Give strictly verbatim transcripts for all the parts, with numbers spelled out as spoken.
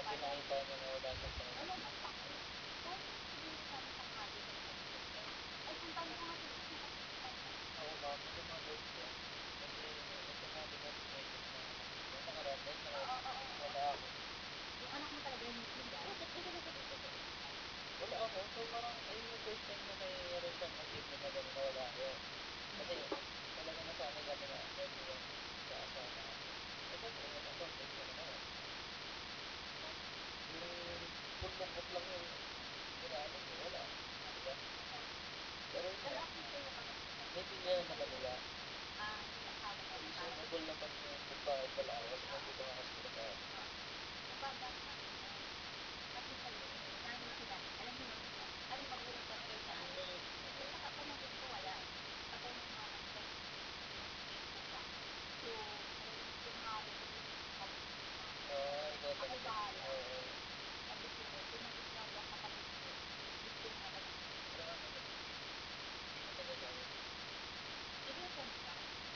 pinakita niya na wala siyang Wala pakialam. bang pake. Kahit yung siguro sana tanghali ka nag-isip ka. Ay, ang dami ko nga tips na pagkikitan na. Oo, ma'am, masama daw siya. Kasi ito nga, di ba, pinake ko ng mga anak ko. Nung nakaraan, dahil na Oo, oo, oo. wala ako. Yung anak mo talaga yung mismo dyan? Oo, totoo talaga, totoo. Wala ako. So parang, ayun yung first time na mayroon siyang achievement na gano'n na wala ako. Kasi talaga nasanay kami na everyone sa asawa natin. Eh, syempre, nag-accomplish siya na naman. Yung full lungkot lang yung ginamit ko, wala. Diba? Pero yun nga, Pero at least kayo pag naintindihan naman nila. Ah, yung asawa niya na parang Reasonable naman yung kung bakit wala ako kasi nandito nga kasi trabaho. kumbaga happy na happy kayo, nanay sila. Alam mo yun, ano magulat ka kayo na kasi sa kapamangkin ko wala. Patay ng nanay ko. So, talagang pinangako ko din sabi ko sa mama. Ah, ikaw Ako talaga. bahala. Oo. Sabi ko, pinagod nga daw ang kapatid ko. Gusto mo naman ang Pero ano naman, hindi mo nagagawa. i-girlfriend ka.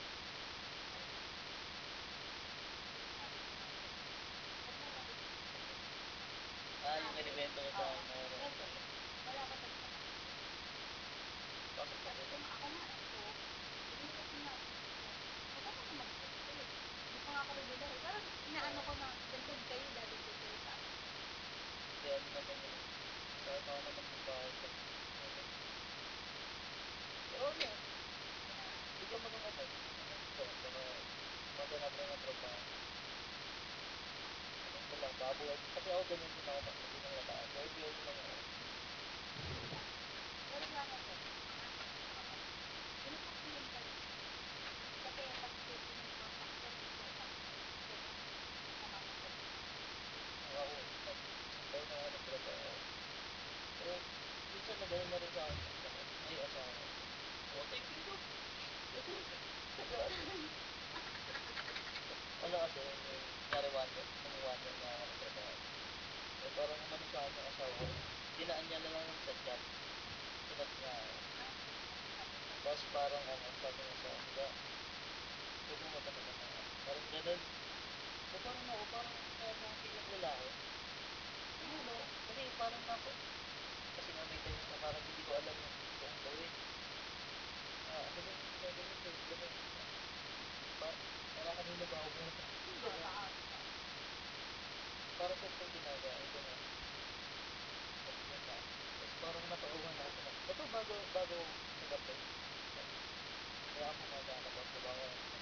Sabi ko nga din, ba't mo labot mo sabi? Ah, yung kinibento mo sa akin na ano. Kasi, wala ka talaga nakikita. Bakit Sabi kasi? ko nga, ako nga ito, binigay ko nga ito. Huwag ka naman mag-date. Hindi pa nga ako regular. Pero inaano ko na, dagdag kayo, dadagdag kayo sa akin. Hindi, ano naman yun. Kasama ka naman ng bahay ko. Ano? Pero ano, bigyan mo ng ano, bigyan mo ng chance. Saka, maghanap rin ng trabaho. Ganun ko lang, babuhay. Kasi ako ganun din ako, mabuti ng lalaki. Pero buhay lang ako. Pero nga nga din, mga anak ko sa kapatid. Pinupursige ka rin. Kasi pag pinupursige ka, pero important ko. Sobrang masama ng loob ko. Ako, nag, isang taon na ako nagtrabaho. Pero, minsan nagano na rin sa akin, bakit may asawa ko? Oh, thank you, Lord. Kasi, nag-ano. Ano kasi, yung, kunyari one year, nung one year na ako nagtrabaho. Eh, parang umano sa akin yung asawa ko. Dinaan niya na lang ako sa job. Sunod niya ako. Tapos parang ano, sabi niya sa akin, ba, tulungan ka naman ako. Parang ganun. So parang ako, parang ano, bilang lalaki. Sige, no? Kasi parang ako, kasi nga may times na parang hindi ko alam yung gusto kong gawin. Ah, ano ba yung gagawin ko? Ganun. Pa, para kanino ba ako pumunta? Ganun. Para saan itong ginagawa? Ito nga. Nag-yun na. Tapos parang napauhan ako na. Ito bago, bago mag-apply. Kaya ako nga na nagkatrabaho.